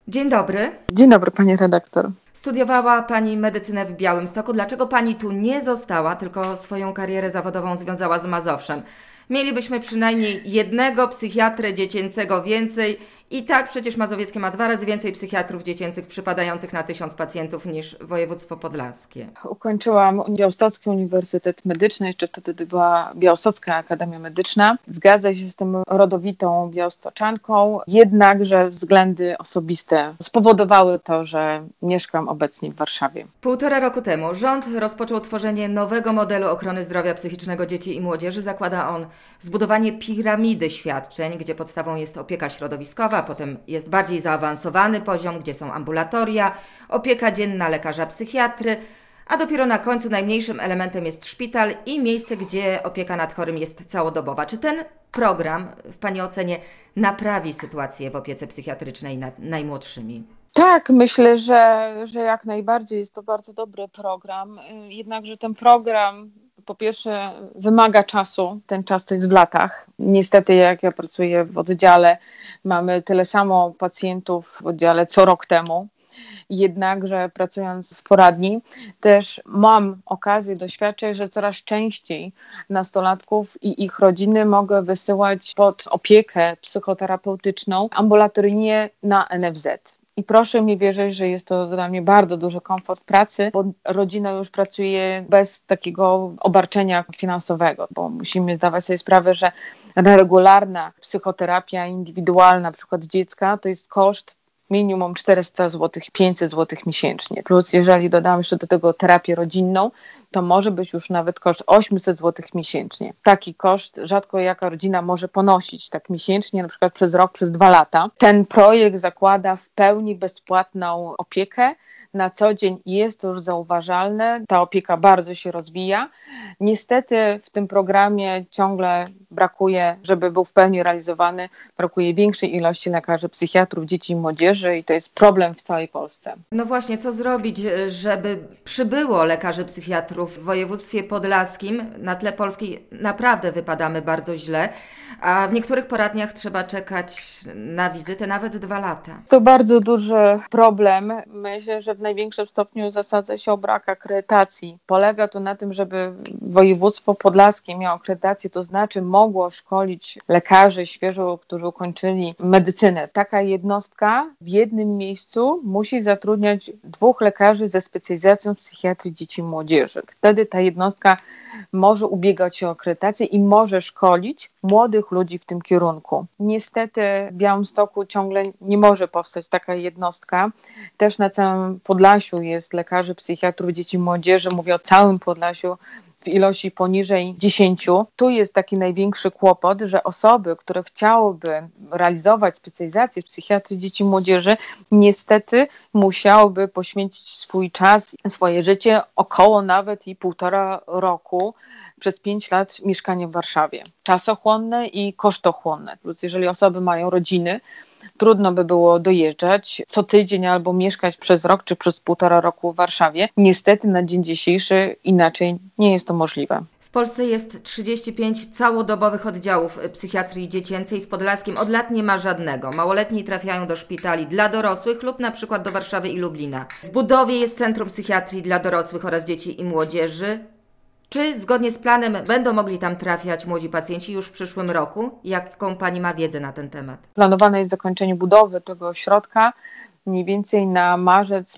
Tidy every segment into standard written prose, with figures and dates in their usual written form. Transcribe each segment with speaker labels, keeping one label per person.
Speaker 1: Dzień dobry.
Speaker 2: Dzień dobry, pani redaktor.
Speaker 1: Studiowała pani medycynę w Białymstoku. Dlaczego pani tu nie została, tylko swoją karierę zawodową związała z Mazowszem? Mielibyśmy przynajmniej jednego psychiatrę dziecięcego więcej. I tak przecież Mazowieckie ma 2 razy więcej psychiatrów dziecięcych przypadających na 1000 pacjentów niż województwo podlaskie.
Speaker 2: Ukończyłam Białostocki Uniwersytet Medyczny, jeszcze wtedy była Białostocka Akademia Medyczna. Zgadza się z tym rodowitą białostoczanką, jednakże względy osobiste spowodowały to, że mieszkam obecnie w Warszawie.
Speaker 1: 1,5 roku temu rząd rozpoczął tworzenie nowego modelu ochrony zdrowia psychicznego dzieci i młodzieży. Zakłada on zbudowanie piramidy świadczeń, gdzie podstawą jest opieka środowiskowa, potem jest bardziej zaawansowany poziom, gdzie są ambulatoria, opieka dzienna lekarza psychiatry, a dopiero na końcu najmniejszym elementem jest szpital i miejsce, gdzie opieka nad chorym jest całodobowa. Czy ten program w pani ocenie naprawi sytuację w opiece psychiatrycznej nad najmłodszymi?
Speaker 2: Tak, myślę, że jak najbardziej jest to bardzo dobry program, jednakże ten program po pierwsze wymaga czasu, ten czas to jest w latach. Niestety jak ja pracuję w oddziale, mamy tyle samo pacjentów w oddziale co rok temu. Jednakże pracując w poradni też mam okazję doświadczyć, że coraz częściej nastolatków i ich rodziny mogę wysyłać pod opiekę psychoterapeutyczną ambulatoryjnie na NFZ. I proszę mi wierzyć, że jest to dla mnie bardzo duży komfort pracy, bo rodzina już pracuje bez takiego obarczenia finansowego, bo musimy zdawać sobie sprawę, że regularna psychoterapia indywidualna, na przykład dziecka, to jest koszt minimum 400 zł, 500 zł miesięcznie. Plus jeżeli dodam jeszcze do tego terapię rodzinną, to może być już nawet koszt 800 zł miesięcznie. Taki koszt rzadko jaka rodzina może ponosić tak miesięcznie, na przykład przez rok, przez 2 lata. Ten projekt zakłada w pełni bezpłatną opiekę. Na co dzień jest to już zauważalne, ta opieka bardzo się rozwija. Niestety w tym programie ciągle brakuje, żeby był w pełni realizowany, brakuje większej ilości lekarzy, psychiatrów, dzieci i młodzieży i to jest problem w całej Polsce.
Speaker 1: No właśnie, co zrobić, żeby przybyło lekarzy psychiatrów w województwie podlaskim? Na tle Polski naprawdę wypadamy bardzo źle, a w niektórych poradniach trzeba czekać na wizytę nawet 2 lata.
Speaker 2: To bardzo duży problem. Myślę, że w największym stopniu zasadza się o brak akredytacji. Polega to na tym, żeby województwo podlaskie miało akredytację, to znaczy mogło szkolić lekarzy świeżo, którzy ukończyli medycynę. Taka jednostka w jednym miejscu musi zatrudniać 2 lekarzy ze specjalizacją w psychiatrii dzieci i młodzieży. Wtedy ta jednostka może ubiegać się o akredytację i może szkolić młodych ludzi w tym kierunku. Niestety w Białymstoku ciągle nie może powstać taka jednostka. Też na całym Podlasiu jest lekarzy psychiatrów dzieci i młodzieży. Mówię o całym Podlasiu w ilości poniżej 10. Tu jest taki największy kłopot, że osoby, które chciałyby realizować specjalizację w psychiatrii dzieci i młodzieży, niestety musiałyby poświęcić swój czas, swoje życie, około nawet i 1,5 roku, przez 5 lat mieszkanie w Warszawie. Czasochłonne i kosztochłonne. Plus jeżeli osoby mają rodziny, trudno by było dojeżdżać co tydzień albo mieszkać przez rok czy przez 1,5 roku w Warszawie. Niestety na dzień dzisiejszy inaczej nie jest to możliwe.
Speaker 1: W Polsce jest 35 całodobowych oddziałów psychiatrii dziecięcej. W podlaskim od lat nie ma żadnego. Małoletni trafiają do szpitali dla dorosłych lub na przykład do Warszawy i Lublina. W budowie jest Centrum Psychiatrii dla dorosłych oraz dzieci i młodzieży. Czy zgodnie z planem będą mogli tam trafiać młodzi pacjenci już w przyszłym roku? Jaką pani ma wiedzę na ten temat?
Speaker 2: Planowane jest zakończenie budowy tego ośrodka mniej więcej na marzec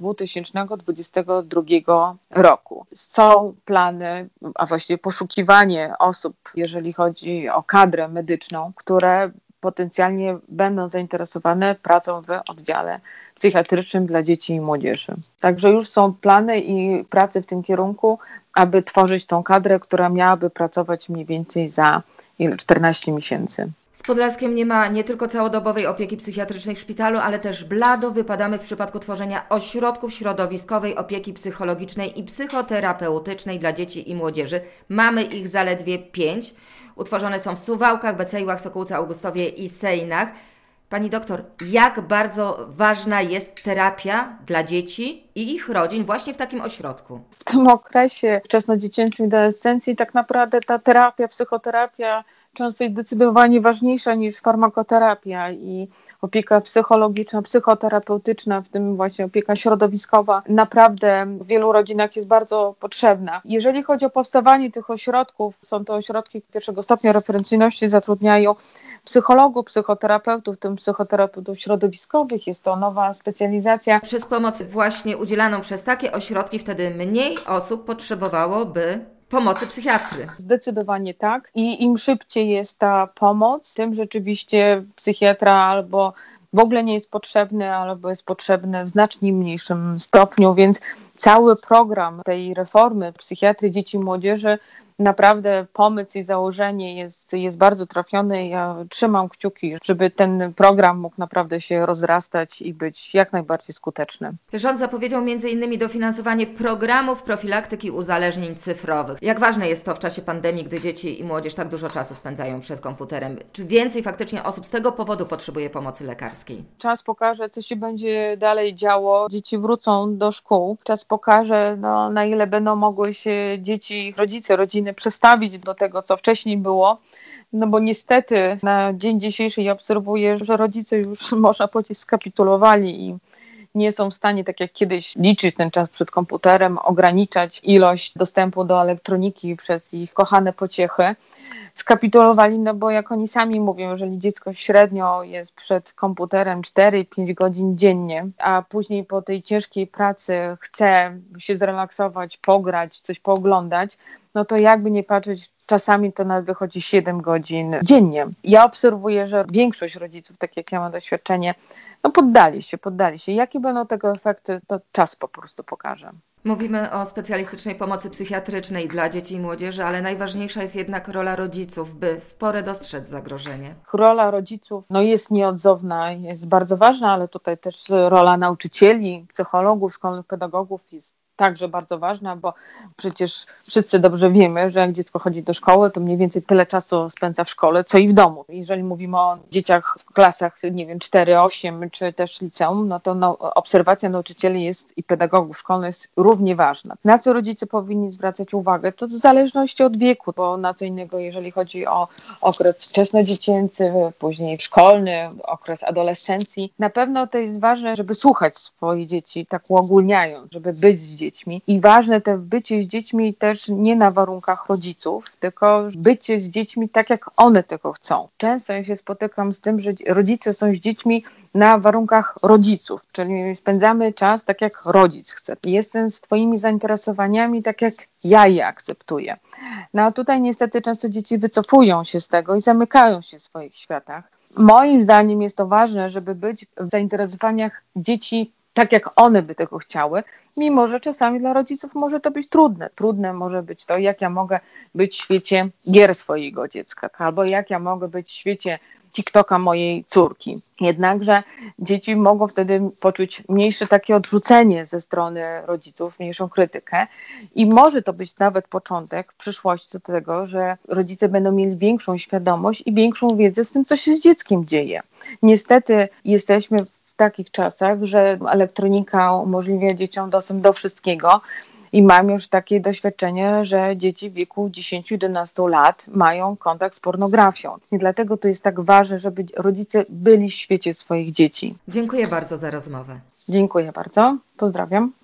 Speaker 2: 2022 roku. Są plany, a właściwie poszukiwanie osób, jeżeli chodzi o kadrę medyczną, które potencjalnie będą zainteresowane pracą w oddziale psychiatrycznym dla dzieci i młodzieży. Także już są plany i prace w tym kierunku, aby tworzyć tą kadrę, która miałaby pracować mniej więcej za 14 miesięcy.
Speaker 1: W Podlaskiem nie ma nie tylko całodobowej opieki psychiatrycznej w szpitalu, ale też blado wypadamy w przypadku tworzenia ośrodków środowiskowej opieki psychologicznej i psychoterapeutycznej dla dzieci i młodzieży. Mamy ich zaledwie 5. Utworzone są w Suwałkach, Becejłach, Sokółce, Augustowie i Sejnach. Pani doktor, jak bardzo ważna jest terapia dla dzieci i ich rodzin właśnie w takim ośrodku?
Speaker 2: W tym okresie wczesnodziecięcym i adolescencji tak naprawdę ta terapia, psychoterapia często jest zdecydowanie ważniejsza niż farmakoterapia i opieka psychologiczna, psychoterapeutyczna, w tym właśnie opieka środowiskowa, naprawdę w wielu rodzinach jest bardzo potrzebna. Jeżeli chodzi o powstawanie tych ośrodków, są to ośrodki pierwszego stopnia referencyjności, zatrudniają psychologów, psychoterapeutów, w tym psychoterapeutów środowiskowych. Jest to nowa specjalizacja.
Speaker 1: Przez pomoc właśnie udzielaną przez takie ośrodki wtedy mniej osób potrzebowałoby pomocy psychiatry.
Speaker 2: Zdecydowanie tak. I im szybciej jest ta pomoc, tym rzeczywiście psychiatra albo w ogóle nie jest potrzebny, albo jest potrzebny w znacznie mniejszym stopniu, więc cały program tej reformy psychiatrii dzieci i młodzieży, naprawdę pomysł i założenie jest bardzo trafiony. Ja trzymam kciuki, żeby ten program mógł naprawdę się rozrastać i być jak najbardziej skuteczny.
Speaker 1: Rząd zapowiedział m.in. dofinansowanie programów profilaktyki uzależnień cyfrowych. Jak ważne jest to w czasie pandemii, gdy dzieci i młodzież tak dużo czasu spędzają przed komputerem? Czy więcej faktycznie osób z tego powodu potrzebuje pomocy lekarskiej?
Speaker 2: Czas pokaże, co się będzie dalej działo. Dzieci wrócą do szkół. Czas pokaże, na ile będą mogły się dzieci, ich rodzice, rodziny przestawić do tego, co wcześniej było. No bo niestety na dzień dzisiejszy ja obserwuję, że rodzice już, można powiedzieć, skapitulowali i nie są w stanie, tak jak kiedyś, liczyć ten czas przed komputerem, ograniczać ilość dostępu do elektroniki przez ich kochane pociechy. Skapitulowali, no bo jak oni sami mówią, jeżeli dziecko średnio jest przed komputerem 4-5 godzin dziennie, a później po tej ciężkiej pracy chce się zrelaksować, pograć, coś pooglądać, no to jakby nie patrzeć, czasami to nawet wychodzi 7 godzin dziennie. Ja obserwuję, że większość rodziców, tak jak ja mam doświadczenie, no poddali się. Jakie będą tego efekty, to czas po prostu pokaże.
Speaker 1: Mówimy o specjalistycznej pomocy psychiatrycznej dla dzieci i młodzieży, ale najważniejsza jest jednak rola rodziców, by w porę dostrzec zagrożenie.
Speaker 2: Rola rodziców jest nieodzowna, jest bardzo ważna, ale tutaj też rola nauczycieli, psychologów, szkolnych pedagogów jest także bardzo ważna, bo przecież wszyscy dobrze wiemy, że jak dziecko chodzi do szkoły, to mniej więcej tyle czasu spędza w szkole, co i w domu. Jeżeli mówimy o dzieciach w klasach, 4-8 czy też liceum, no to obserwacja nauczycieli jest i pedagogów szkolnych jest równie ważna. Na co rodzice powinni zwracać uwagę? To w zależności od wieku, bo na co innego, jeżeli chodzi o okres wczesnodziecięcy, później szkolny, okres adolescencji. Na pewno to jest ważne, żeby słuchać swoich dzieci, tak uogólniając, żeby być z dziećmi. I ważne to bycie z dziećmi też nie na warunkach rodziców, tylko bycie z dziećmi tak, jak one tego chcą. Często ja się spotykam z tym, że rodzice są z dziećmi na warunkach rodziców, czyli spędzamy czas tak, jak rodzic chce. Jestem z twoimi zainteresowaniami tak, jak ja je akceptuję. No a tutaj niestety często dzieci wycofują się z tego i zamykają się w swoich światach. Moim zdaniem jest to ważne, żeby być w zainteresowaniach dzieci tak, jak one by tego chciały, mimo że czasami dla rodziców może to być trudne. Trudne może być to, jak ja mogę być w świecie gier swojego dziecka, albo jak ja mogę być w świecie TikToka mojej córki. Jednakże dzieci mogą wtedy poczuć mniejsze takie odrzucenie ze strony rodziców, mniejszą krytykę i może to być nawet początek w przyszłości do tego, że rodzice będą mieli większą świadomość i większą wiedzę z tym, co się z dzieckiem dzieje. Niestety jesteśmy w takich czasach, że elektronika umożliwia dzieciom dostęp do wszystkiego i mam już takie doświadczenie, że dzieci w wieku 10-11 lat mają kontakt z pornografią. I dlatego to jest tak ważne, żeby rodzice byli w świecie swoich dzieci.
Speaker 1: Dziękuję bardzo za rozmowę.
Speaker 2: Dziękuję bardzo. Pozdrawiam.